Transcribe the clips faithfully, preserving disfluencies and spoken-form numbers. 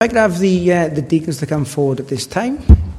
I could have the uh, the deacons to come forward at this time.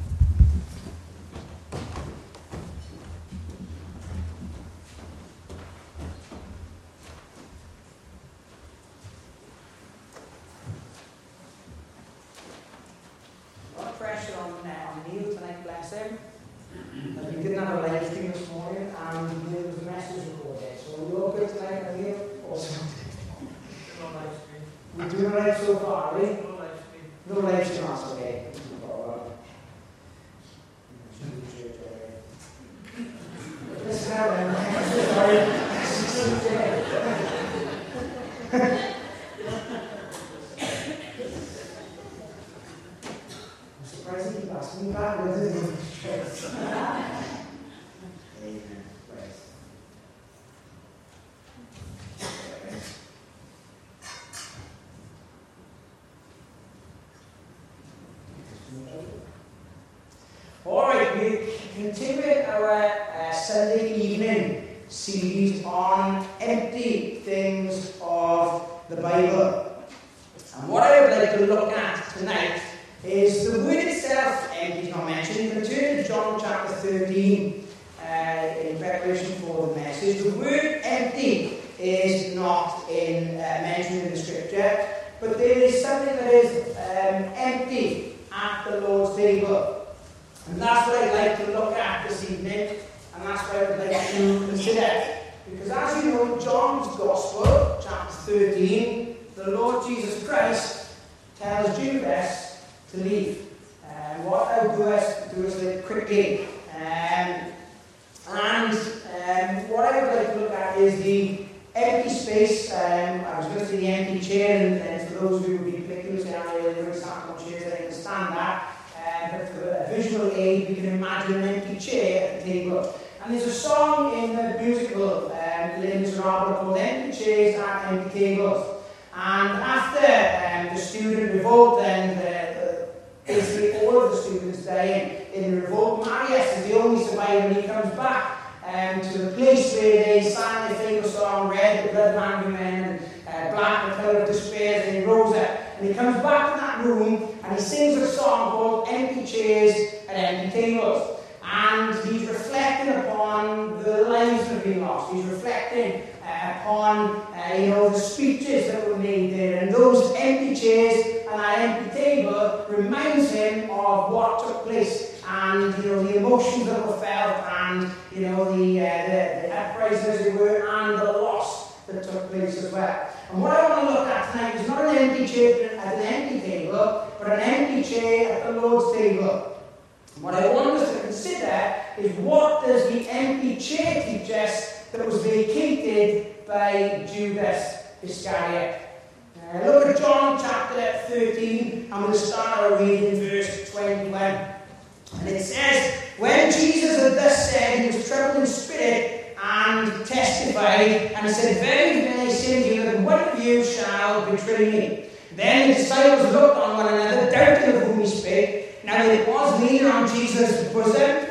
A lot of pressure on, uh, on Neil tonight, bless him. As we didn't have a live stream this morning, and there was a message recorded. So we're all good tonight, Neil? Awesome. No live stream. We're doing all right so far, are we? No live stream. No live stream, that's okay. Let's have it. Sorry. I'm surprised he keep asking me that. Amen. Praise. All right, we continue our uh, Sunday evening series on empty things of the Bible. And what I would like to look at tonight is the word itself. Empty is not mentioned. You can turn to John chapter thirteen uh, in preparation for the message. The word empty is not in uh, mentioned in the scripture, but there is something that is um, empty at the Lord's table. And that's what I'd like to look at this evening, and that's what I would like to consider. Because as you know, John's Gospel, chapter thirteen, the Lord Jesus Christ tells Judas to leave. And what I'll do is, do is it quickly. Um, and um, what I would like to look at is the empty space. Um, I was going to say the empty chair, and, and for those who would be particularly saying, oh, there is not much chairs, I understand that. Uh, but for a visual aid, we can imagine an empty chair at the table. And there's a song in the musical, um, Les Miserables, called Empty Chairs at Empty Tables. And after um, the student revolt, and uh, basically all of the students dying in the revolt, Marius is the only survivor, and he comes back um, to the place where they sang their famous song, Red, the Blood of Angry Men, and uh, Black, the Colour of Despair, and he rose up. And he comes back to that room, and he sings a song called Empty Chairs at Empty Tables. And he's reflecting upon the lives that have been lost. He's reflecting uh, upon, uh, you know, the speeches that were made there. And those empty chairs and that empty table reminds him of what took place. And, you know, the emotions that were felt, and, you know, the, uh, the, the uprising, as it were, and the loss that took place as well. And what I want to look at tonight is not an empty chair at an empty table, but an empty chair at the Lord's table. What I want us to consider is, what does the empty chair teach us that was vacated by Judas Iscariot? Uh, look at John chapter thirteen, and we'll start our reading in verse twenty-one. And it says, when Jesus had thus said, he was troubled in spirit and testified, and he said, very, very say you that one of you shall betray me. Then the disciples looked on one another, doubting of whom he spake. Now it was leaning on Jesus' bosom,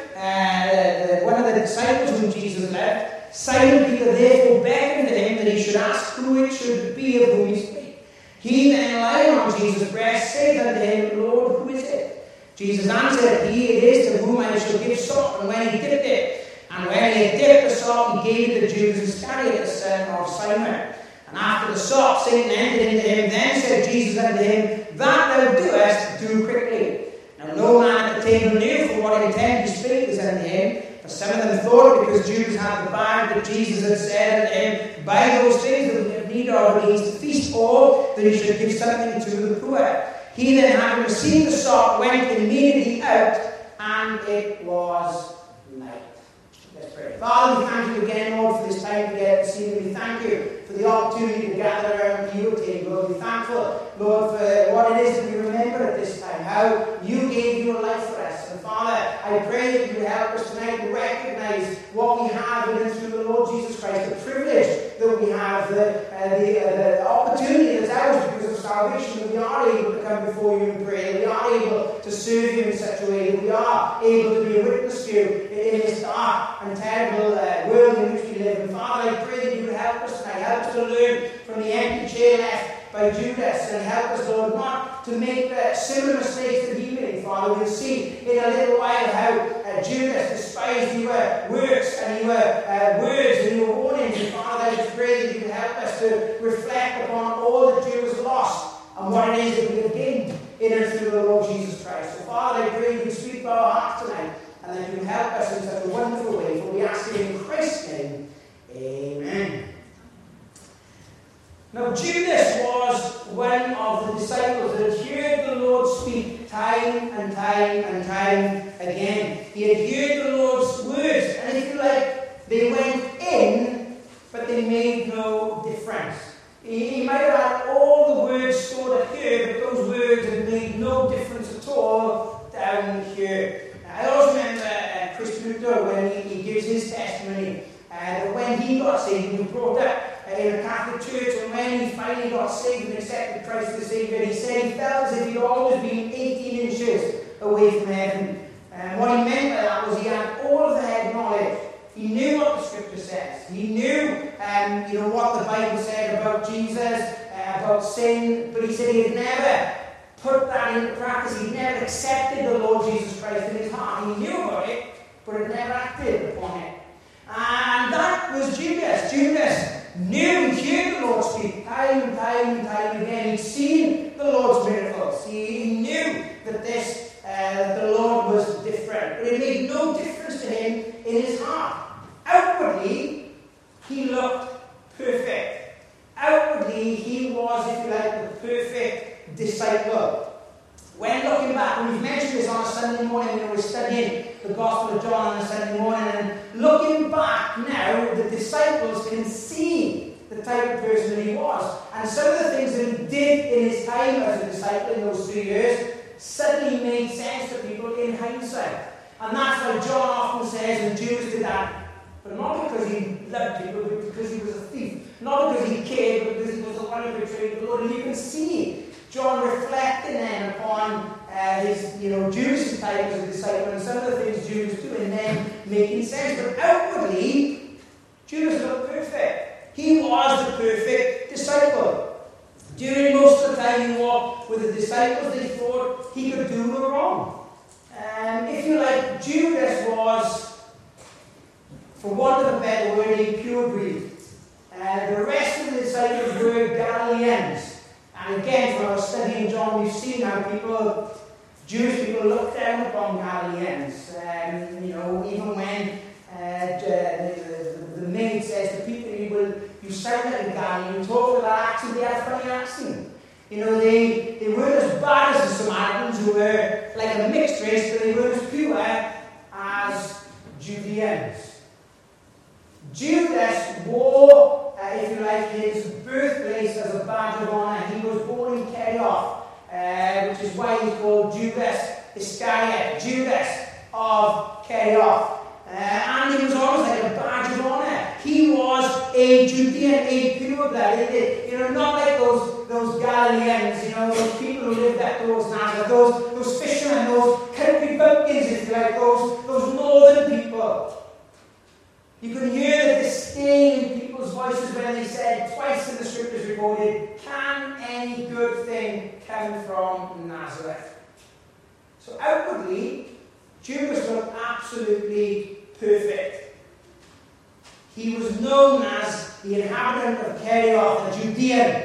uh, one of the disciples whom Jesus loved. Simon Peter therefore begged unto him that he should ask who it should be of whom he spake. He then, lying on Jesus' breast, said unto him, Lord, who is it? Jesus answered, he it is to whom I shall give salt. And when he dipped it, and when he had dipped the salt, he gave it to Judas Iscariot, the son of Simon. And after the salt, Satan entered into him. Then said Jesus unto him, that thou doest, do quickly. Now no man at the table knew for what intent he spake this unto him. For some of them thought, because Judas had the bag, that Jesus had said unto him, buy those things that we have need of against the feast, or that he should give something to the poor. He then, having received the salt, went immediately out, and it was night. Let's pray. Father, we thank you again, Lord, for this time together this evening. We thank you for the opportunity to gather around your table. We're thankful, Lord, for what it is that we remember at this time, how you gave your life for us. And Father, I pray that you would help us tonight to recognize what we have in and through the Lord Jesus Christ, the privilege that we have, the, uh, the, uh, the opportunity that's ours because of salvation, that we are able to come before you and pray, that we are able to serve you in such a way, that we are able to be a witness to you in this dark and terrible uh, world in which we live. And Father, I pray that you would help us tonight, help us to learn from the empty chair left by Judas. And help us, Lord, not to make the similar mistakes that he made, Father. We'll see in a little while how uh, Judas despised your works and your uh, words and your warnings. And Father, I just pray that you can help us to reflect upon all that Judas lost and what it is that we have gained in and through the Lord Jesus Christ. So, Father, I pray you can speak to our hearts tonight and that you can help us in such a wonderful way. For we ask it in Christ's name. Amen. Now, Judas was one of the disciples that had heard the Lord speak time and time and time again. He had heard the Lord's words, and if you like, they went in, but they made no difference. He, he might have had all the words stored up here, but those words had made no difference at all down here. I also remember uh, Chris Pluto when he, he gives his testimony uh, that when he got saved, he was brought up uh, in a Catholic church, and when he finally got saved and accepted Christ as Saviour, he said he felt as if he'd always been eighteen inches away from heaven. And what he meant by that was he had all of the head knowledge. He knew what the Scripture says. He knew, um, you know, what the Bible said about Jesus, uh, about sin, but he said he had never put that into practice. He never accepted the Lord Jesus Christ in his heart. He knew about it, but had never acted upon it. And that was Judas. Judas knew and heard the Lord speak time and time and time again. He'd seen the Lord's miracles. He, he knew that this, uh, the Lord was different. But it made no difference to him in his heart. Outwardly, he looked perfect. Outwardly, he was, if you like, the perfect disciple. When looking back, and we've mentioned this on a Sunday morning when we were studying the Gospel of John on a Sunday morning, and looking back now, the disciples can see the type of person that he was. And some of the things that he did in his time as a disciple in those three years suddenly made sense to people in hindsight. And that's why John often says, and Judas did that, but not because he loved people, but because he was a thief. Not because he cared, but because he was the one who betrayed the Lord. And you can see John reflecting then upon uh, his, you know, Judas' type as a disciple and some of the things Judas do, and then making sense. But outwardly, Judas looked perfect. He was the perfect disciple. During most of the time he walked with the disciples, they thought he could do no wrong. Um, if you like, Judas was, for want of a better word, a pure breed. Uh, the rest of the disciples were Galileans. And again, from our study in John, we've seen how people, Jewish people, look down upon Galileans. Um, you know, even when uh, the, the, the maid says to people, you, will, you sound like a Galilean, you talk with that accent, they had a funny accent. You know, they, they weren't as bad as the Samaritans, who were like a mixed race, but they weren't as pure as Judeans. Judas wore, uh, if you like, his birthplace as a badge of honor. He was born in Kerioth, uh, which is why he's called Judas Iscariot, Judas of Kerioth. Uh, and he was always like a badge of honor. He was a Judean, a pure blood. You know, not like those, those Galileans, you know, those people who lived up towards Nazareth, those, those fishermen, those country bumpkins, if you like, those, those northern people. You could hear the disdain in people's voices when they said, twice in the scriptures recorded, can any good thing come from Nazareth? So outwardly, Judas looked absolutely perfect. He was known as the inhabitant of Kerioth, a Judean.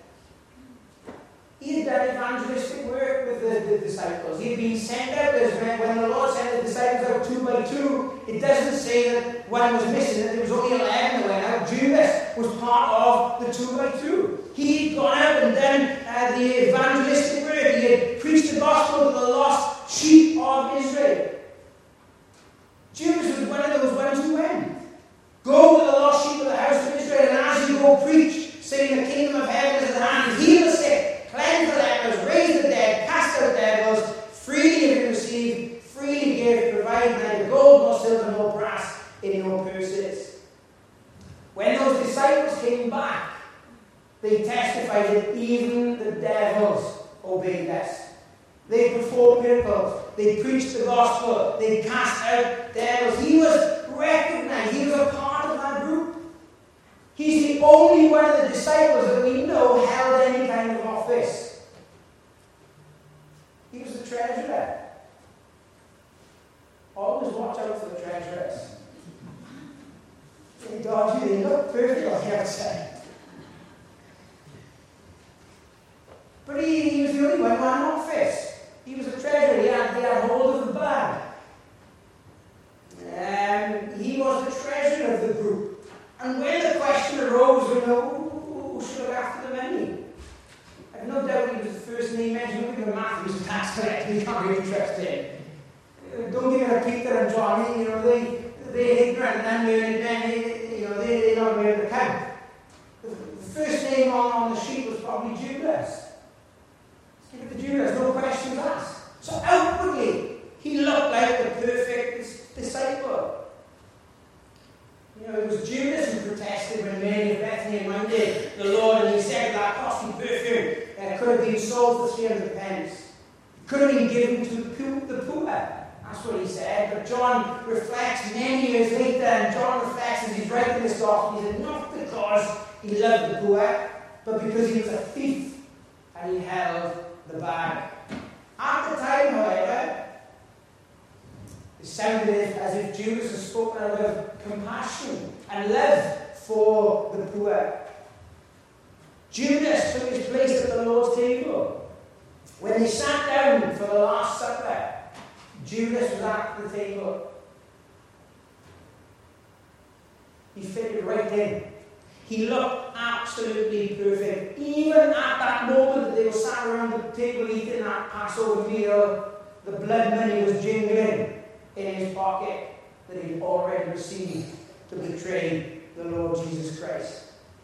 He had done evangelistic work with the, the disciples. He had been sent out as when, when the Lord sent the disciples out two by two. It doesn't say that one was missing, that there was only eleven that went out. Judas was part of the two by two. He had gone out and done uh, the evangelistic work. He had preached the gospel to the lost sheep of Israel. Judas was one of those ones who went. Go to the lost sheep of the house of Israel, and as you go, preach, saying the kingdom of heaven is at hand. Heal the sick, cleanse the lepers, raise the dead, cast out devils. Freely have you received, freely give, provide neither gold nor silver nor brass in your purses. When those disciples came back, they testified that even the devils obeyed us. They performed miracles. They preached the gospel. They cast out devils. He was recognized. He was a part of that group. He's the only one of the disciples that we know held any kind of office. He was the treasurer. Always watch out for the treasurers. They dodge you, they look perfect on the outside. But he, he was the only one who had an office. He was a treasurer, he had, he had hold of the bag. Um, he was the treasurer of the group. And when the question arose, you know, who, who should look after the money? I've no doubt he was the first name mentioned. Look at Matthew, he was a tax collector, he can't really trust him. Don't give it to Peter and John, you know, they, they're ignorant and unlearned men, they, you know, they, they don't know how to count. The, the first name on, on the sheet was probably Judas. Give it to Judas, no questions asked. So outwardly, he looked like the perfect disciple. You know, it was Judas who protested when Mary of Bethany anointed the Lord, and he said that costly perfume uh, could have been sold for three hundred pence. It could have been given to the poor. That's what he said. But John reflects many years later, and John reflects as he's writing this gospel, he said, not because he loved the poor, but because he was a thief and he held the bag. At the time, however, it sounded as if Judas had spoken out of compassion and love for the poor. Judas took his place at the Lord's table. When they sat down for the Last Supper, Judas was at the table. He fitted right in. He looked absolutely perfect. Even at that moment that they were sat around the table eating that Passover meal, the blood money was jingling in his pocket that he'd already received to betray the Lord Jesus Christ.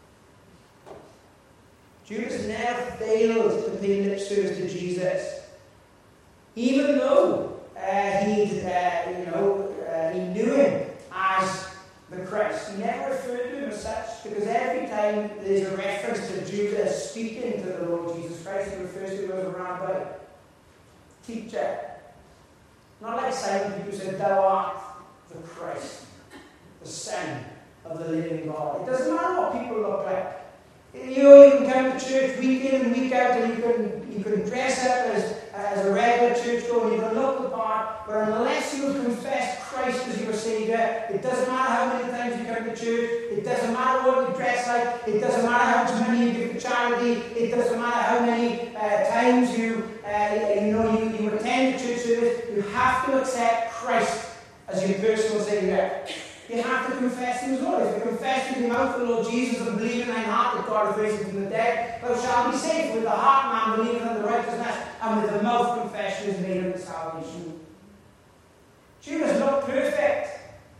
Judas never failed to pay lip service to Jesus, even though uh, he, uh, you know, uh, he knew him as the Christ. He never referred to him as such, because every time there's a reference to Judas speaking to the Lord Jesus Christ, he refers to him as a rabbi, teacher. Not like Simon Peter said, thou art the Christ, the Son of the living God. It doesn't matter what people look like. You know, you can come to church week in and week out, and you can you can dress up as, as a regular churchgoer, and you can look the part, but unless you have confessed Christ as your Saviour, it doesn't matter how many times you come to church, it doesn't matter what you dress like, it doesn't matter how much money you give to charity, it doesn't matter how many uh, times you uh, you know you, you attend the church service, you have to accept Christ as your personal Saviour. You have to confess him as Lord. If you confess with your mouth the Lord Jesus and believe in thine heart that God has raised him from the dead, thou shalt be saved. With the heart man believeth unto righteousness, and with the mouth confession is made unto salvation. Judas looked perfect,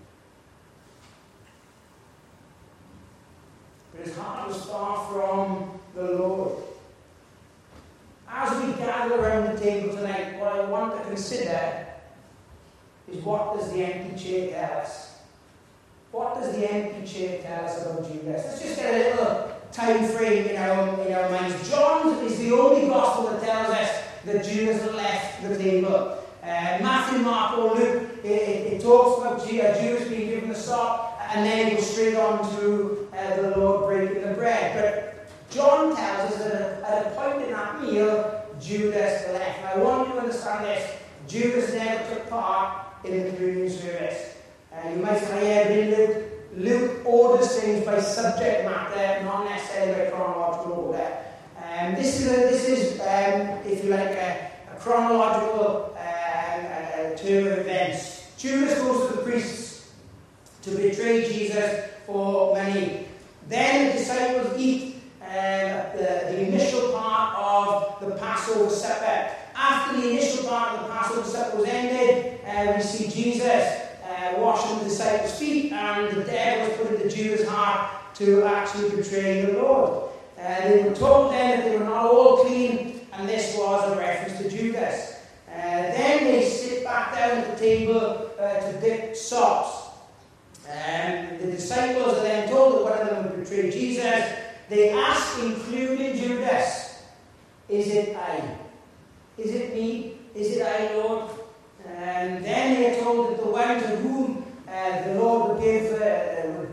but his heart was far from the Lord. As we gather around the table tonight, what I want to consider is, what does the empty chair tell us? What does the empty chair tell us about Judas? Let's just get a little time frame in our, in our minds. John is the only gospel that tells us that Judas left the table. Uh, Matthew, Mark, or Luke, it, it, it talks about Judas being given the sop, and then it goes straight on to uh, the Lord breaking the bread. But John tells us that at a point in that meal, Judas left. And I want you to understand this. Judas never took part in the communion service. Uh, you might say, yeah, but Luke, Luke orders things by subject matter, not necessarily by chronological order. Um, this is, a, this is um, if you like, a, a chronological uh, uh, term of events. Judas goes to the priests to betray Jesus for money. Then the disciples eat uh, the, the initial part of the Passover supper. After the initial part of the Passover supper was ended, uh, we see Jesus Uh, washing the disciples' feet, and the devil was put into Judas' heart to actually betray the Lord. Uh, they were told then that they were not all clean, and this was a reference to Judas. Uh, then they sit back down at the table uh, to dip sops. Um, the disciples are then told that one of them would betray Jesus. They ask, including Judas, is it I? Is it me? Is it I, Lord? And then they are told that the one to whom uh, the Lord would give, uh, would dip and give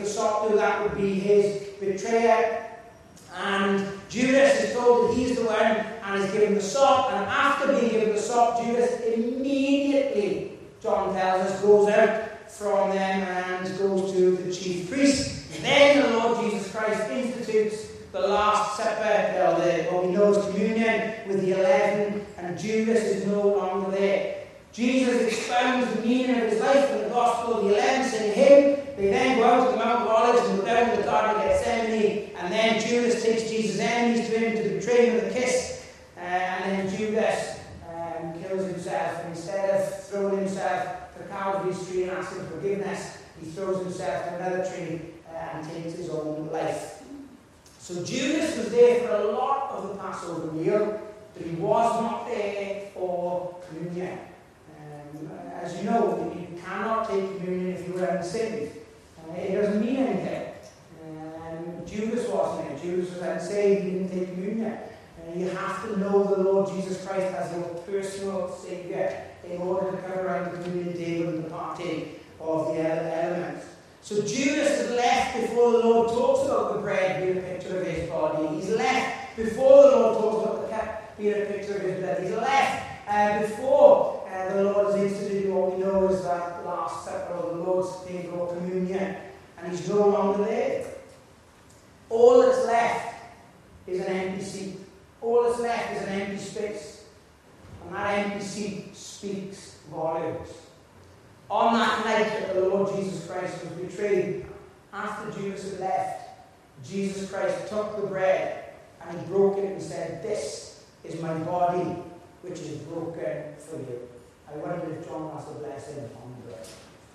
gave the sop to, that would be his betrayer. And Judas is told that he's the one and is given the sop. And after being given the sop, Judas immediately, John tells us, goes out from them and goes to the chief priests. And then the Lord Jesus Christ institutes the Last Supper, or the, what we know as communion, with the eleven, and Judas is no longer there. Jesus expounds the meaning of his life in the Gospel. The eleven sing him. They then go out to the Mount of Olives and go down to the Garden of Gethsemane. And then Judas takes Jesus' enemies to him to betray him with a kiss. Uh, and then Judas um, kills himself. And instead of throwing himself to Calvary's tree and asking forgiveness, he throws himself to another tree uh, and takes his own life. So Judas was there for a lot of the Passover meal, but he was not there for communion. Um, as you know, you cannot take communion if you were unsaved. Uh, it doesn't mean anything. Um, Judas wasn't there. Judas was unsaved. He didn't take communion. Uh, you have to know the Lord Jesus Christ as your personal Saviour in order to come around the communion table and to partake of the elements. So Judas is left before the Lord talks about the bread being a picture of his body. He's left before the Lord talks about the cup being a picture of his blood. He's left uh, before uh, the Lord has instituted what we know as that Last Supper or the Lord's table or communion. And he's no longer there. All that's left is an empty seat. All that's left is an empty space. And that empty seat speaks volumes. On that night that the Lord Jesus Christ was betrayed, after Judas had left, Jesus Christ took the bread and he broke it and said, "This is my body, which is broken for you." I wonder if John wants to bless him on the bread.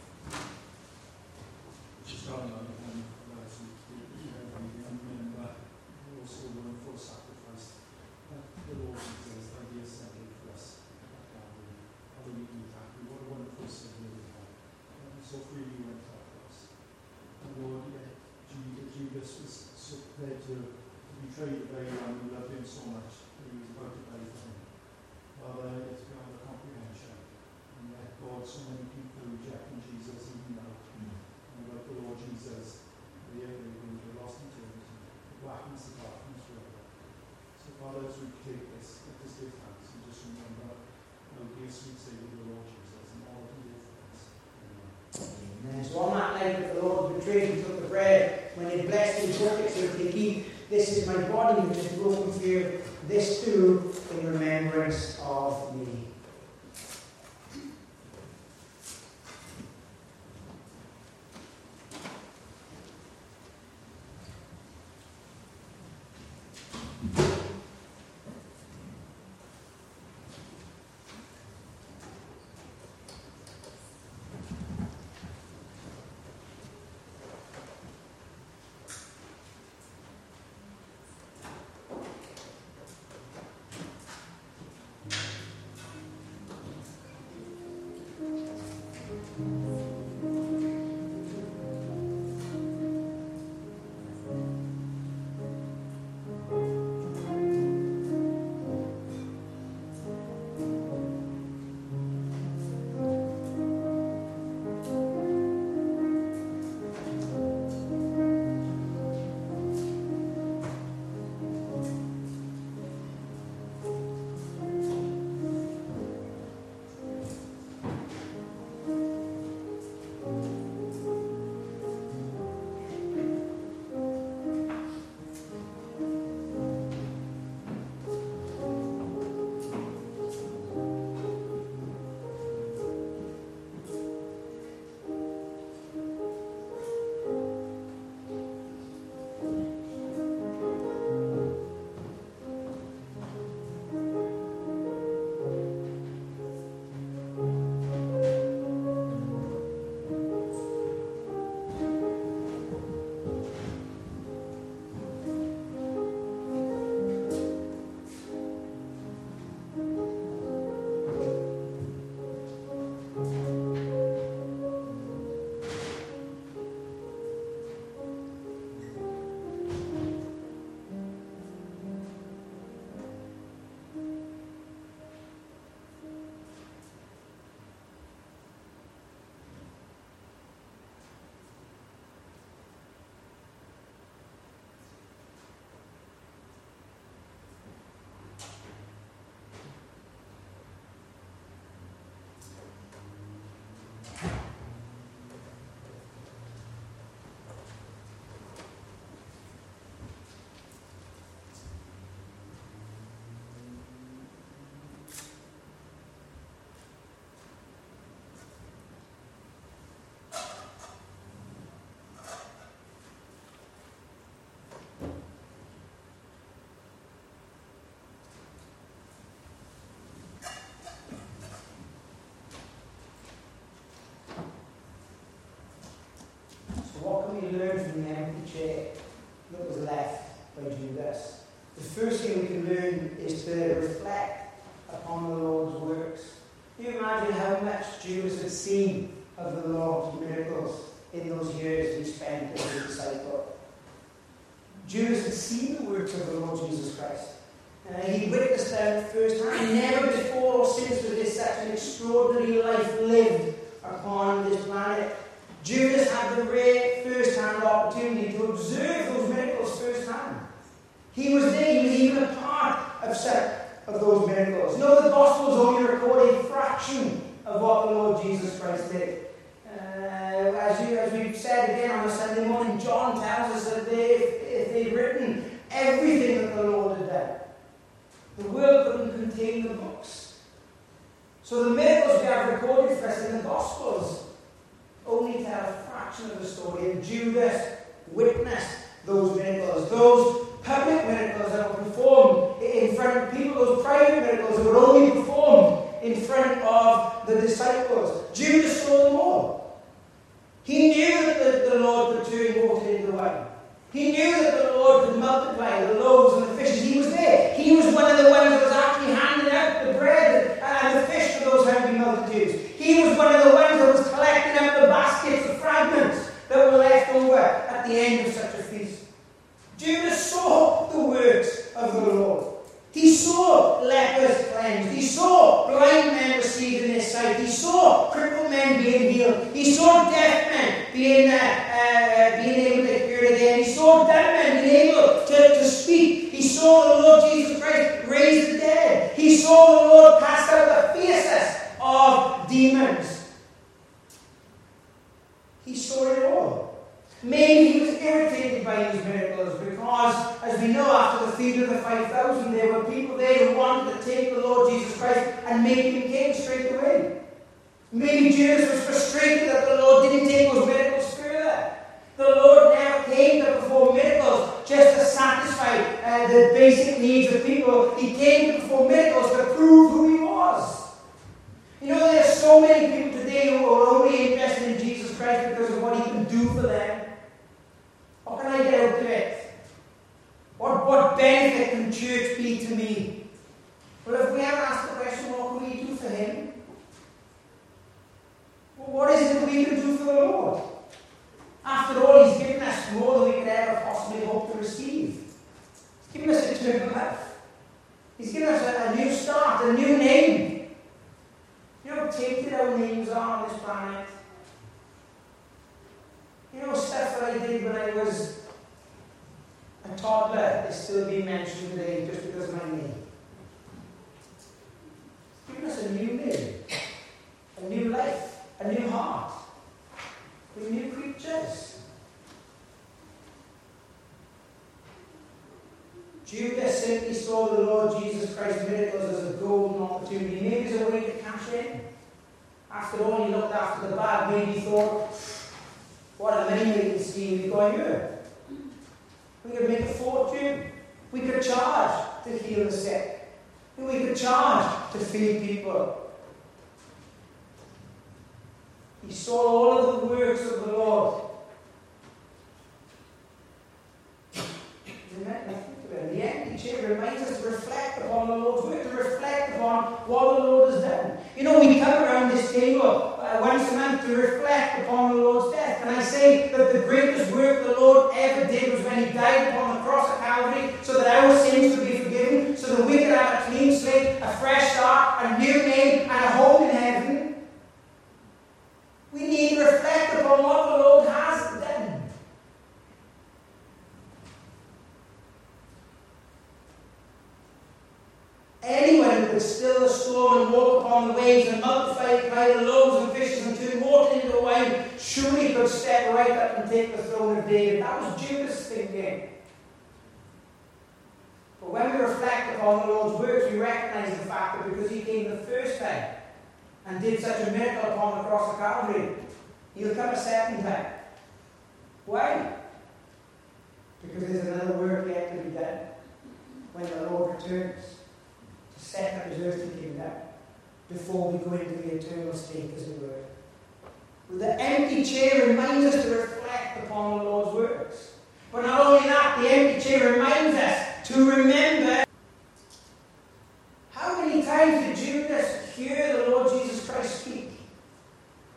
Just on that, and remember also the full sacrifice that the Lord Jesus, that He has sent for us. How do we do that? What a wonderful Savior we have. So freely went out for us. And Lord, Judas was so prepared to betray the very one who loved him so much that he was about to die for him. Father, it's beyond the comprehension. And yet, God, so many people rejecting Jesus even now. And like the Lord Jesus, they are going to lost eternity, the blackness of darkness forever. So Father, as we take this, let us give thanks and just remember our dear sweet Savior, the Lord Jesus, and all that He did for us. Amen. So on that night that the Lord was betrayed, he took the bread. When he blessed it, he broke it, so take, eat. This is my body, which is broken for you. This too in remembrance of me. scene of the Lord's miracles in those years he spent as a disciple. Judas had seen the works of the Lord Jesus Christ. Uh, he witnessed them firsthand. Never before or since was there such an extraordinary life lived upon this planet. Judas had the rare first-hand opportunity to observe those miracles firsthand. He was there, he was even a part of some of those miracles. No, the Gospels only record a fraction of what the Lord Jesus Christ did. Uh, as, you, as we've said again on a Sunday morning, John tells us that they, if, if they'd written everything that the Lord had done, the world couldn't contain the books. So the miracles we have recorded for us in the Gospels only tell a fraction of the story. And Judas witnessed those miracles, those public miracles that were performed in front of people, those private miracles that were only performed in front of the disciples. Judas saw them all. He knew that the, the Lord could turn water into wine. He knew that the Lord could multiply the loaves and the fishes. He was there. He was one of the ones that was actually handing out the bread and the fish for those hungry multitudes. He was one of the ones that was collecting up the baskets of fragments that were left over at the end of such a feast. Judas saw the works of the Lord. He saw lepers cleansed. He saw blind men receiving their sight. He saw crippled men being healed. He saw deaf men being, uh, uh, being able to hear again. He saw dumb men being able to, to speak. He saw the Lord Jesus Christ raise the dead. He saw the Lord cast out the fiercest of demons. He saw it all. Maybe he was irritated by these miracles because, as we know, after the feeding of the five thousand, there were people there who wanted to take the Lord Jesus Christ and make him king straight away. Maybe Judas was frustrated that the Lord didn't take those miracles further. The Lord never came to perform miracles just to satisfy uh, the basic needs of people. He came to perform miracles to prove who he was. You know, there are so many people today who are only interested in Jesus Christ because of what he can do for them. What can I get out of it? What, what benefit can church be to me? Well, if we ever ask the question, what can we do for him? Well, what is it that we can do for the Lord? After all, he's given us more than we could ever possibly hope to receive. He's given us eternal life. He's given us a, a new start, a new name. You know how tainted our names are on this planet? You know, stuff that I did when I was a toddler is still being mentioned today just because of my name. It's given us a new name, a new life, a new heart. We're new creatures. Judas simply saw the Lord Jesus Christ's miracles as a golden opportunity, maybe as a way to cash in. After all, he looked after the bag. Maybe he thought, what a money-making scheme we've got here. We could make a fortune. We could charge to heal the sick. We could charge to feed people. He saw all of the works of the Lord. The empty chair reminds us to reflect upon the Lord's work, to reflect upon what the Lord has done. You know, we come around this table uh, once a month to reflect upon the Lord's death. And I say that the greatest work the Lord ever did was when he died upon the cross of Calvary so that our sins could be forgiven, so that we could have a clean slate, a fresh start, a new name, and a home in heaven. We need to reflect upon what the Lord has done. Anyone who could still the storm and walk upon the waves and multiply the loaves and fishes and turn water into wine surely could step right up and take the throne of David. That was Judas' thinking. But when we reflect upon the Lord's works, we recognize the fact that because he came the first time and did such a miracle upon the cross of Calvary, he'll come a second time. Why? Because there's another work yet to be done when the Lord returns to set up his earthly kingdom before we go into the eternal state, as it were. The empty chair reminds us to reflect upon the Lord's works. But not only that, the empty chair reminds us to remember. How many times did Judas hear the Lord Jesus Christ speak?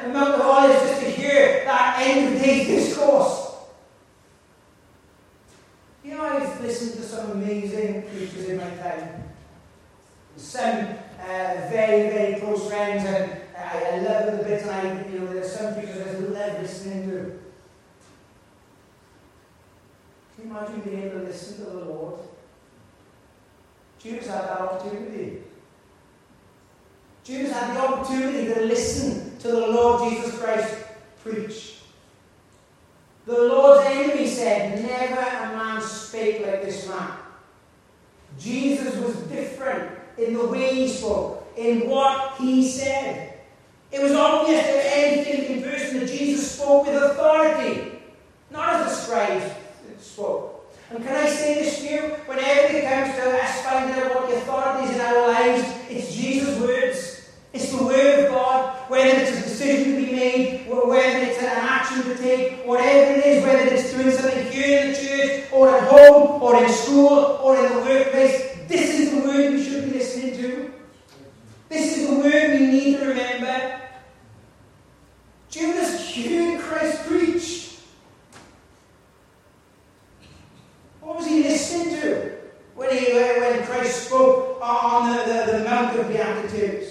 the Mount of Olives just to hear that end of day discourse. You know, I've listened to some amazing preachers in my time. Some uh, very, very close friends, and I, I love them a bit, and I, you know, there's some preachers I love listening to. Can you imagine being able to listen to the Lord? Judas had that opportunity. Judas had the opportunity to listen to the Lord Jesus Christ preach. The Lord's enemy said, "Never a man spake like this man." Jesus was different in the way he spoke, in what he said. It was obvious to any thinking person that Jesus spoke with authority, not as the scribes spoke. And can I say this to you? Whenever it comes to us finding out what the authority is in our lives, it's Jesus' words. It's the word of God. Whether it's a decision to be made, or whether it's an action to take, whatever it is, whether it's doing something here in the church, or at home, or in school, or in the workplace, this is the word we should be listening to. This is the word we need to remember. Judas heard Christ preach. What was he listening to when, he, when Christ spoke on the, the, the Mount of Beatitudes?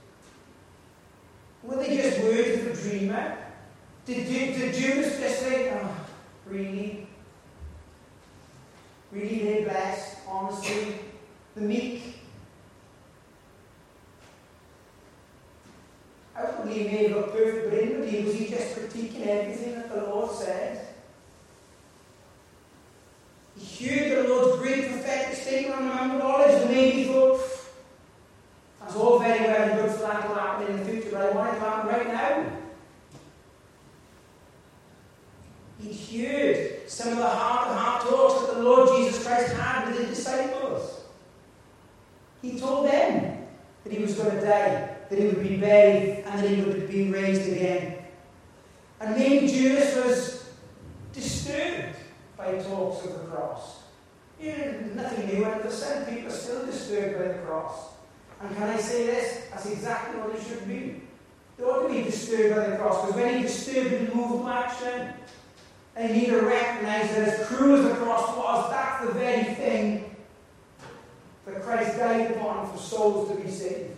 Were they just words of a dreamer? Did, did, did Judas just think, "Oh, really? Really, really blessed, honestly, the meek"? Outwardly he may look perfect, but inwardly was he just critiquing everything that the Lord said? He heard the Lord's great prophetic statement on the Mount of Olives, and maybe he thought, "That's all very well and good for that to happen in the future, but I want it to happen right now." He heard some of the heart-to-heart talks that the Lord Jesus Christ had with his disciples. He told them that he was going to die, that he would be buried, and that he would be raised again. And maybe Judas was disturbed by talks of the cross. You know, nothing new under the sun. People are still disturbed by the cross. And can I say this? That's exactly what it should be. They ought to be disturbed by the cross, because when you're disturbed, you move to action. And you need to recognize that as cruel as the cross was, that's the very thing that Christ died upon for souls to be saved.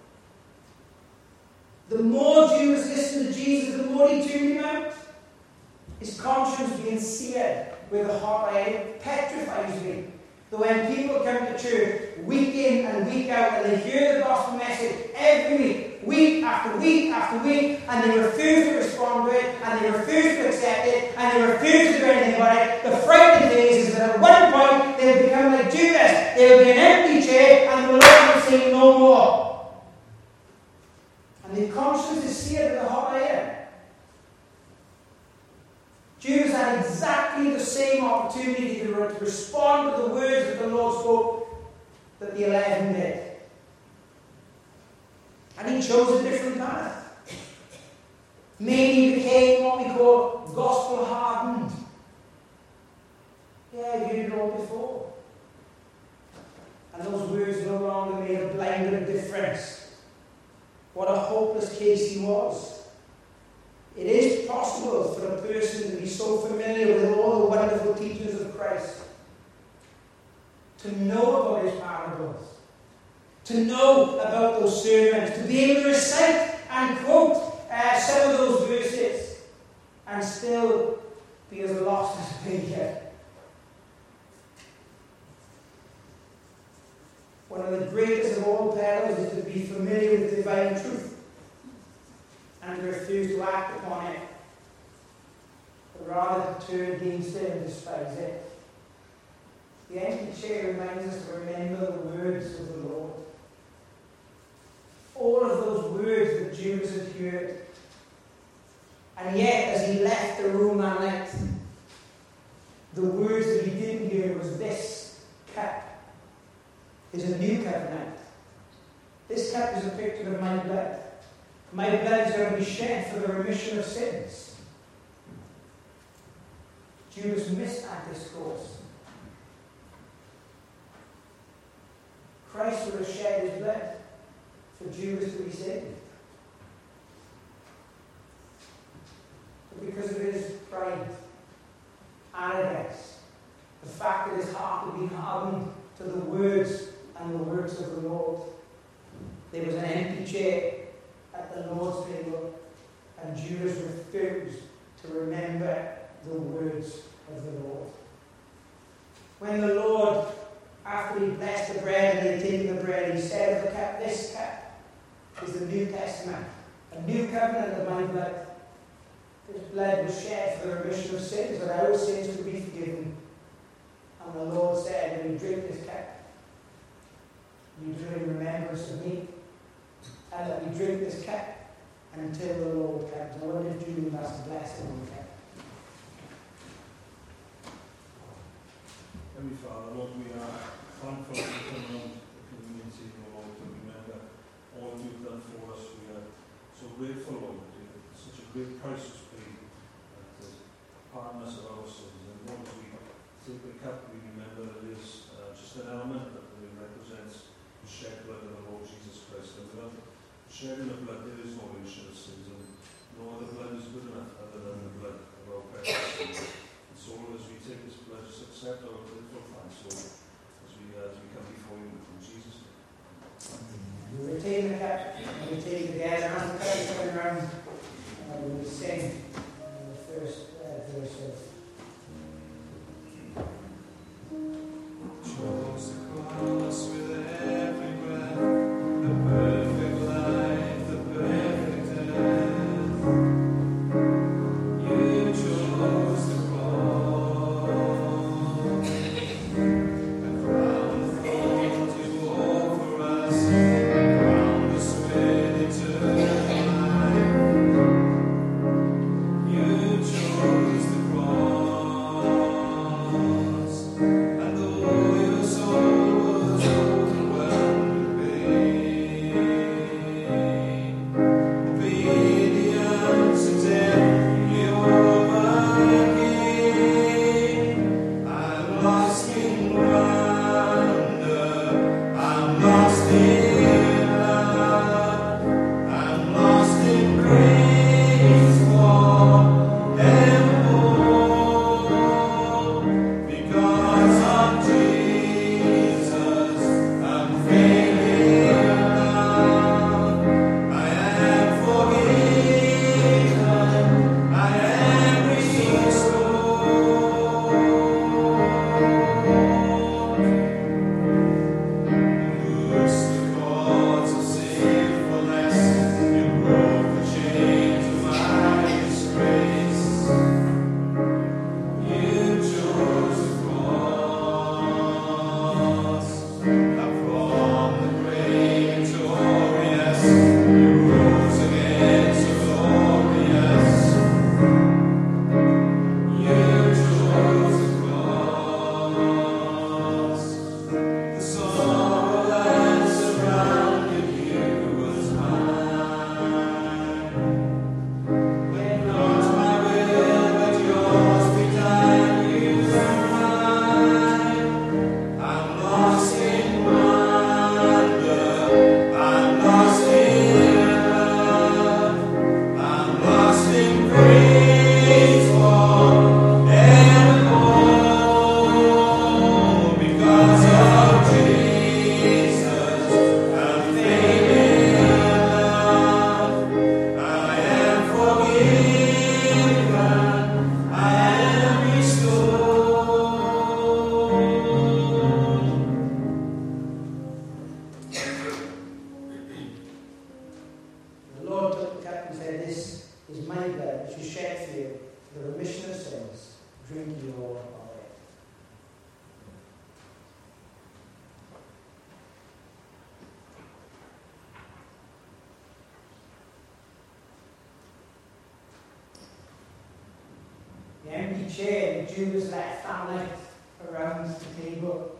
The more Judas listened to Jesus, the more he tuned him out. His conscience being seared with a hot iron petrifies me. That when people come to church week in and week out, and they hear the gospel message every week, week after week after week, and they refuse to respond to it, and they refuse to accept it, and they refuse to do anything about it, the frightening thing is, is that at one point they will become like Judas. There will be an empty chair, and the Lord will say no more. And their conscience is seared with a hot iron. Judas had exactly the same opportunity to respond to the words that the Lord spoke that the eleven did. And he chose a different path. Maybe he became what we call gospel hardened. Yeah, I've heard it all before. And those words no longer made a blinding difference. What a hopeless case he was. It is possible for a person to be so familiar with all the wonderful teachings of Christ, to know about his parables, to know about those sermons, to be able to recite and quote uh, some of those verses, and still be as lost as a pig. One of the greatest of all perils is to be familiar with divine truth and to refuse to act upon it, but rather to turn against it and despise it. The empty chair reminds us to remember the words of the Lord. All of those words that Judas had heard. And yet, as he left the room that night, the words that he didn't hear was, "This cup is a new covenant. This cup is a picture of my blood. My blood is going to be shed for the remission of sins." Judas missed that discourse. Christ would have shed his blood for Judas to be saved. because of his pride, arrogance, the fact that his heart had been hardened to the words and the works of the Lord. There was an empty chair at the Lord's table, and Judas refused to remember the words of the Lord. When the Lord, after he blessed the bread and he had taken the bread, he said of the cup, "This cup is the New Testament, a new covenant of my blood. This blood was shed for the remission of sins, that our sins could be forgiven." And the Lord said, "When you drink this cup, you do it in remembrance of me." And that we drink this cup until the Lord comes. I wonder if Julie must bless him on the cup. Heavenly Father, Lord, we are thankful to come around the community, Lord, to remember all you've done for us. We are so grateful, Lord, that such a great price was paid uh, to pardon us of our sins. And Lord, as we take the cup, we remember that it is uh, just an element that really represents the shed blood of the Lord Jesus Christ. And without the shedding of blood, there is no remission of sins, and no other blood is good enough other than the blood of our precious sins. And so, Lord, as we take this blood, just accept our grateful thanks, Lord, as we, uh, as we come before you in Jesus' name. We retain the cup, and we take it together, and the cup is coming around, and we will sing uh, the first uh, verse of chose the cross with every breath, the perfect life, the perfect death. You chose the cross, a crown of thorns you bore for us, crowned us with eternal life. You chose the cross. The empty chair that Judas left that night around the table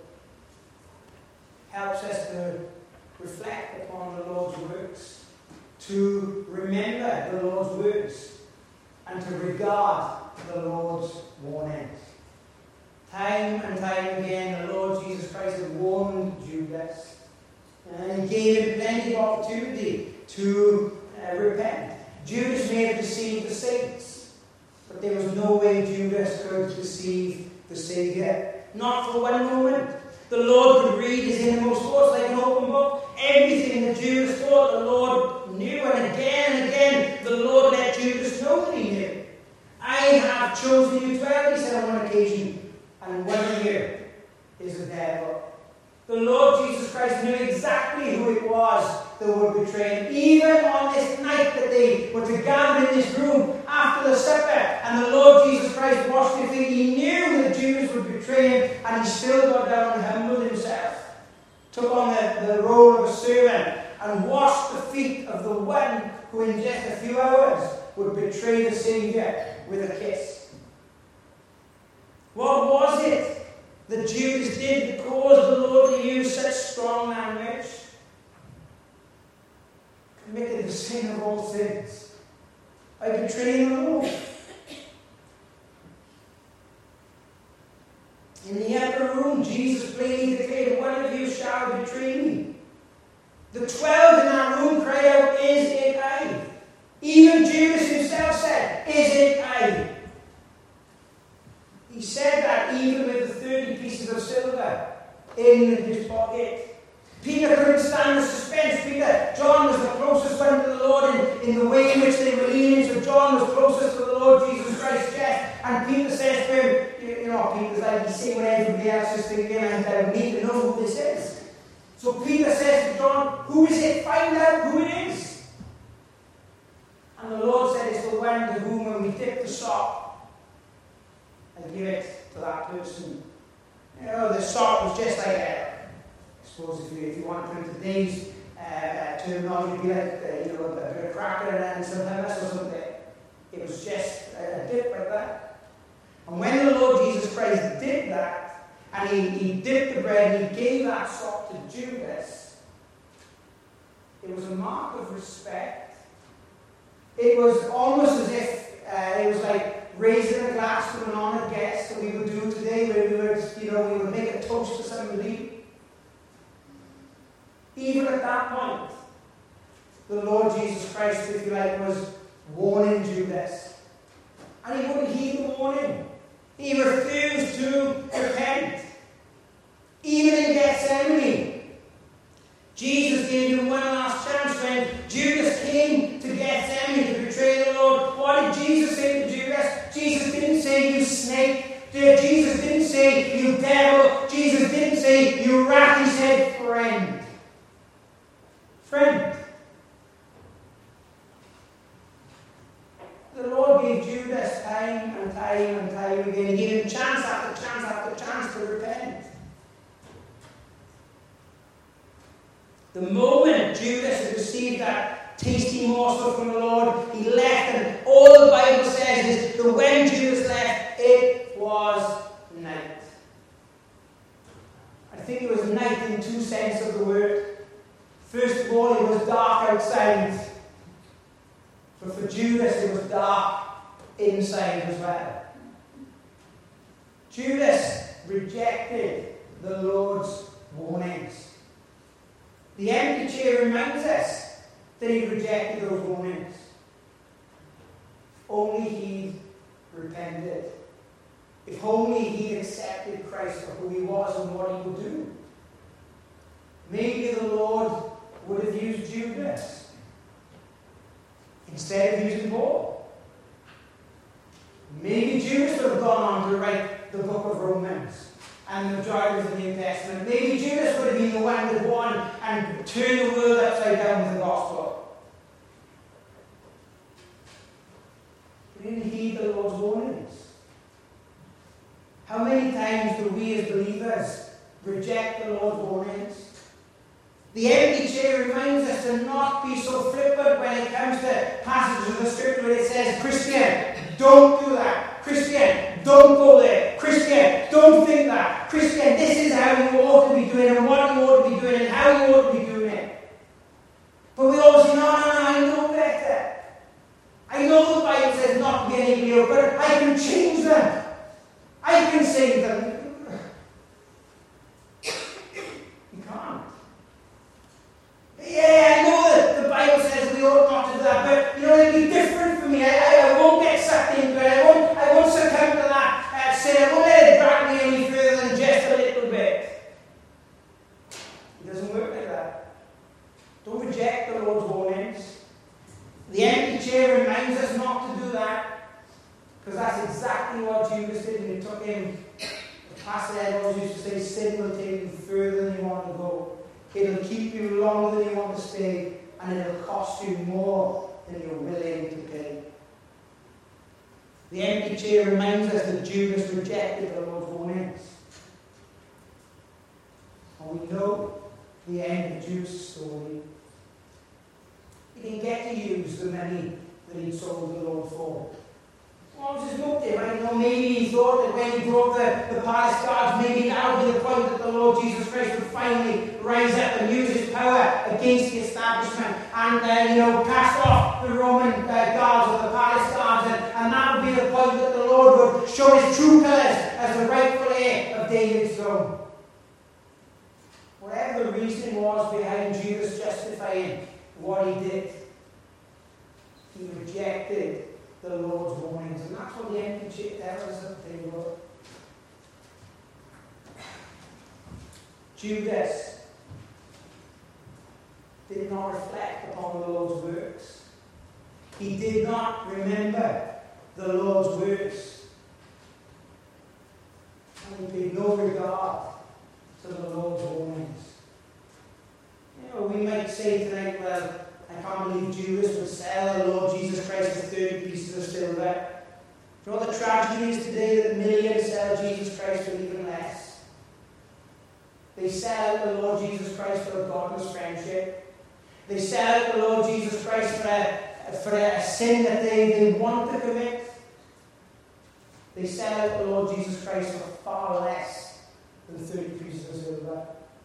helps us to reflect upon the Lord's works, to remember the Lord's words, and to regard the Lord's warnings. Time and time again, the Lord Jesus Christ had warned Judas, and he gave him plenty of opportunity to uh, repent. Judas may have deceived the saints, But there was no way Judas could deceive the Saviour. Not for one moment. The Lord could read his innermost thoughts like an open book. Everything that Judas thought, the Lord knew. And again and again, the Lord let Judas know that he knew. I have chosen you twelve, he said on one occasion, and one of you is the devil. The Lord Jesus Christ knew exactly who it was that would betray him. Even on this night that they were to gather in this room after the supper, and the Lord Jesus Christ washed their feet, he knew that Judas would betray him, and he still got down and humbled himself. Took on the, the role of a servant and washed the feet of the one who in just a few hours would betray the Saviour with a kiss. What was it that Judas did that caused the Lord to use such strong language? Committed the sin of all sins by betraying the Lord. In the upper room, Jesus plainly declared, one of you shall betray me. The twelve in that room cried out, is it I? Even Judas himself said, is it I? He said that even with the thirty pieces of silver in his pocket. Peter couldn't stand the suspense. Peter, John was the closest one to the Lord in, in the way in which they were leaning. So John was closest to the Lord Jesus Christ's chest. And Peter says to him, you, you know, Peter's like, he's saying what everybody else is thinking, and I need to know who this is. So Peter says to John, who is it? Find out who it is. And the Lord said, it's the one to whom when we dip the sop, and give it to that person. You know, the sop was just like a, I suppose if you, if you want to put today's uh, uh, terminology, it'd be like uh, you know, a bit of cracker and some hummus or something. It was just a, a dip like that. And when the Lord Jesus Christ did that, and he, he dipped the bread and he gave that sop to Judas, it was a mark of respect. It was almost as if uh, it was like raising a glass to an honoured guest that we would do today, where we would, you know, we would make a toast to somebody. Even at that point, the Lord Jesus Christ, if you like, was warning Judas. And he wouldn't heed the warning. He refused to repent. Even in Gethsemane, Jesus gave him one last chance when Judas came to Gethsemane to betray the Lord. What did Jesus say to Judas? Jesus didn't say, you snake. Jesus didn't say, you devil. Jesus didn't say, you rat. He said, friend. Friend. The Lord gave Judas time and time and time again. He gave him chance after chance after chance to repent. The moment Judas had received that tasty morsel from the Lord, he left, and all the Bible says is that when Judas left, it was night. I think it was night in two senses of the word. First of all, it was dark outside. But for Judas, it was dark inside as well. Judas rejected the Lord's warnings. The empty chair reminds us that he rejected those warnings. Only he repented. If only he accepted Christ for who he was and what he would do. Maybe the Lord would have used Judas instead of using Paul. Maybe Judas would have gone on to write the book of Romans and the majority of the New Testament. Maybe Judas would have been the one that won and turned the world upside down with the gospel. He didn't heed the Lord's warnings. How many times do we as believers reject the Lord's warnings? The empty chair reminds us to not be so flippant when it comes to passages of the Scripture where it says, Christian, don't do that. Christian, don't go there. Christian, don't think that. Christian, this is how you ought to be doing it, and what you ought to be doing, and how you ought to be doing it. But we always say, no, no, no, I know better. I know the Bible says not to be an idiot, but I can change them. I can save them. You can't. Yeah, I know that the Bible says we ought not to do that, but you know, it'll be different for me. I, I, I won't get sucked into it. I won't reminds us not to do that, because that's exactly what Judas did, and it took him. Pastor Ed always used to say, sin will take you further than you want to go. It'll keep you longer than you want to stay, and it'll cost you more than you're willing to pay. The empty chair reminds us that Judas rejected the Lord's warnings. And we know the end of Judas' story. He didn't get to use the money that he sold the Lord for. What was his motive? I know maybe he thought that when he brought the, the palace guards, maybe that would be the point that the Lord Jesus Christ would finally rise up and use his power against the establishment and, uh, you know, cast off the Roman uh, guards or the palace guards, and, and that would be the point that the Lord would show his true colours as the rightful heir of David's throne. Whatever the reason was behind Judas justifying what he did, he rejected the Lord's warnings, and that's what the empty chair tells us that they were. Judas did not reflect upon the Lord's works. He did not remember the Lord's words. And he paid no regard to the Lord's warnings. You know, we might say tonight, well, I can't believe Judas would sell the Lord Jesus Christ for thirty pieces of silver. Do you know what the tragedy is today? That millions sell Jesus Christ for even less. They sell the Lord Jesus Christ for a godless friendship. They sell the Lord Jesus Christ for a, for a sin that they, they want to commit. They sell the Lord Jesus Christ for far less than thirty pieces of silver.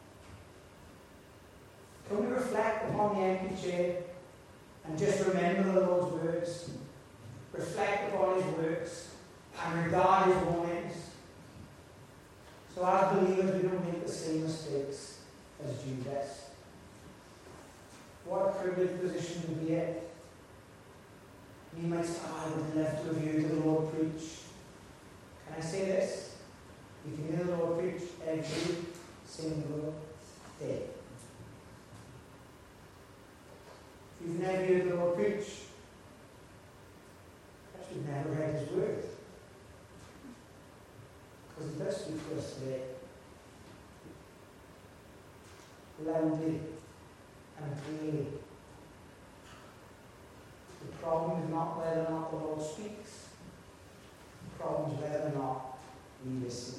Can we reflect upon the empty chair and just remember the Lord's words? Reflect upon his works and regard his warnings. So as believers, we don't make the same mistakes as Judas. What a privileged position to be in. You might say, oh, I would love to have heard the Lord preach. Can I say this? You can hear the Lord preach every single day. If you've never heard the Lord preach, perhaps you've never read his word. Because he does speak to us today. Loudly and clearly. The problem is not whether or not the Lord speaks. The problem is whether or not we listen.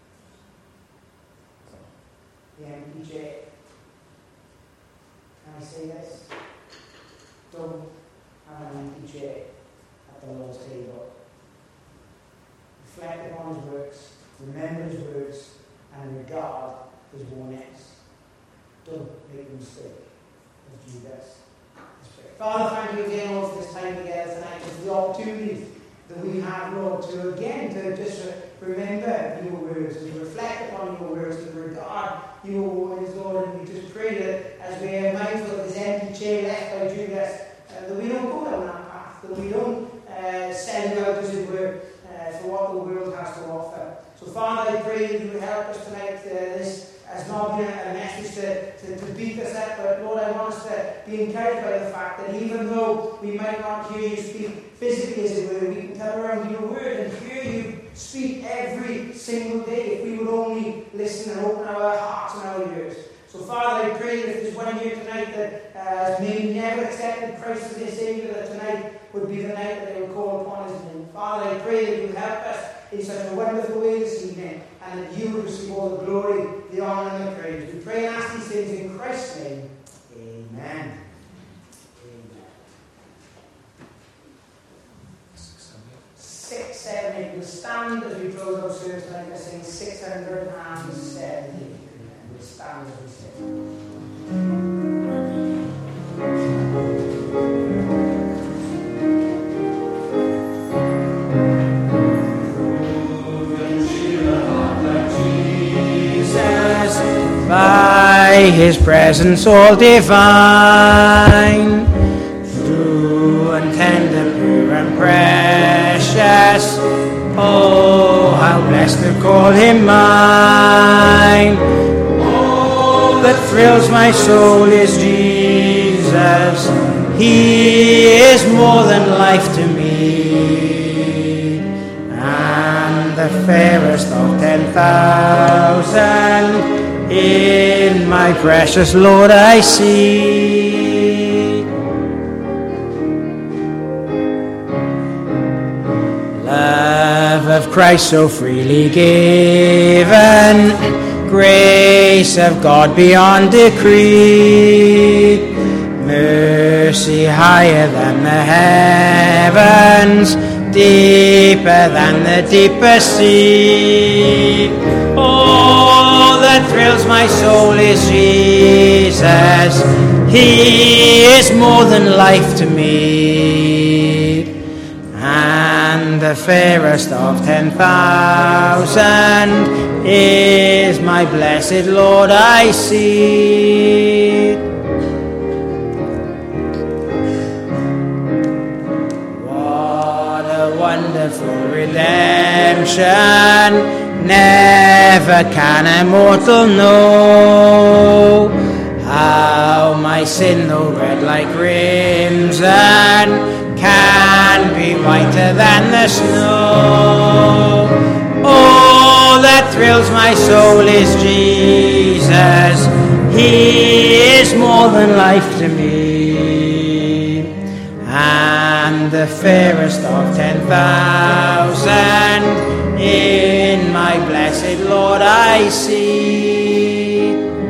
The empty chair. Can I say this? Don't have an empty chair at the Lord's table. Reflect upon his works, remember his words, and regard his warnings. Don't make a mistake as Judas. Father, thank you again, Lord, for this time together tonight, for the opportunity that we have, Lord, to again to just remember your words, and to reflect upon your words, and to regard your warnings, Lord. And we just pray that as we are mindful of this empty chair left by Judas, uh, that we don't go down that path, that we don't uh, send out, as it were, uh, for what the world has to offer. So, Father, I pray that you would help us tonight. Uh, this has not been a message to, to, to beat us up, but Lord, I want us to be encouraged by the fact that even though we might not hear you speak physically, as it were, we can come around your word and hear you speak every single day if we would only listen and open our hearts and our ears. So, Father, I pray that if there's one here tonight that uh, has maybe never accepted Christ as their Savior, that tonight would be the night that they would call upon his name. Father, I pray that you would help us in such a wonderful way this evening, and that you would receive all the glory, the honour, and the praise. We pray and ask these things in Christ's name. Amen. six seventy. We'll stand as we close our service tonight by saying six hundred seventy. We'll stand as we sing. By his presence all divine, true and tender, pure and precious, oh, how blessed to call him mine. All that thrills my soul is Jesus, He is more than life to me, and the fairest of ten thousand. In my precious Lord I see. Love of Christ so freely given, grace of God beyond decree, mercy higher than the heavens, deeper than the deepest sea. All that thrills my soul is Jesus. He is more than life to me, and the fairest of ten thousand is my blessed Lord I see. What a wonderful redemption, never can a mortal know. How my sin, though red like crimson, can be whiter than the snow. All that thrills my soul is Jesus. He is more than life to me, and the fairest of ten thousand. In my blessed Lord I see.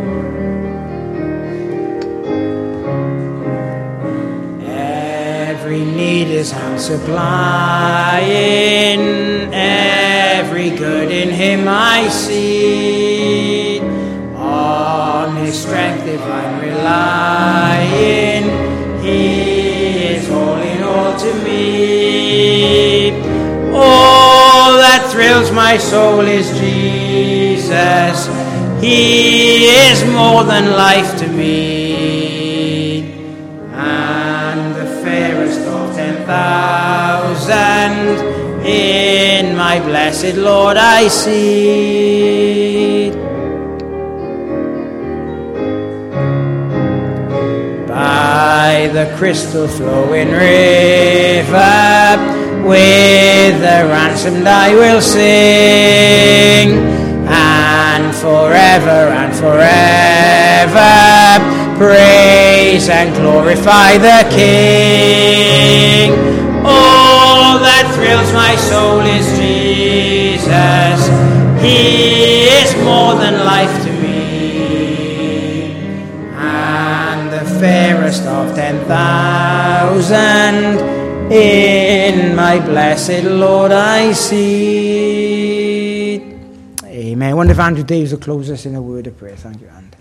Every need is hand supplying, every good in him I see. On his strength if I'm relying, he is all in all to me. All that thrills my soul is Jesus. He is more than life to me, and the fairest of ten thousand. In my blessed Lord I see. By the crystal flowing river, with the ransomed I will sing, and forever and forever praise and glorify the King. All that thrills my soul is Jesus. He is more than life to me, and the fairest of ten thousand. In my blessed Lord I see. Amen. I wonder if Andrew Davis will close us in a word of prayer. Thank you, Andy.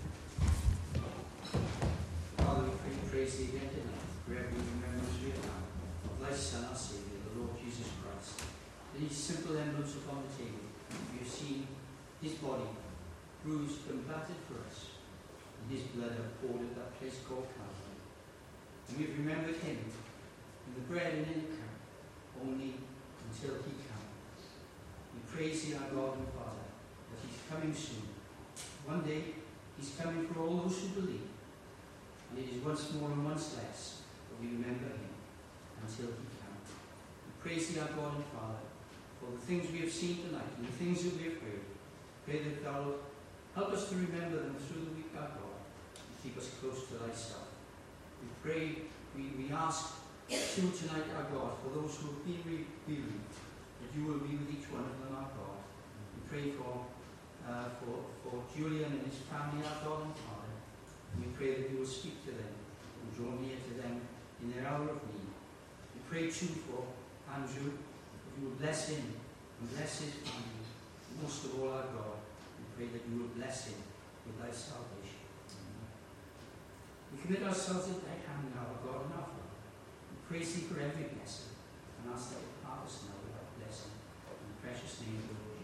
Father, we pray, praise thee again tonight for every remembrance we have now of thy Son, our Saviour, the Lord Jesus Christ. These simple emblems upon the table, we have seen his body bruised and battered for us, and his blood poured at that place called Calvary. And we have remembered him in the bread and in the cup, only until he comes. We praise thee, our God and Father, that he's coming soon. One day, he's coming for all those who believe. And it is once more and once less that we remember him until he comes. We praise thee, our God and Father, for the things we have seen tonight and the things that we have heard. Pray that thou wilt help us to remember them through the week, our God, and keep us close to thyself. We pray, we, we ask still tonight, our God, for those who have been bereaved, that you will be with each one of them, our God. We pray for, uh, for, for Julian and his family, our God and Father. We pray that you will speak to them and draw near to them in their hour of need. We pray too for Andrew, that you will bless him and bless his family. Most of all, our God, we pray that you will bless him with thy salvation. Amen. We commit ourselves at thy hand now, our God and our Father. We praise thee for every blessing, and ask that it part us now without blessing. In the precious name of the Lord.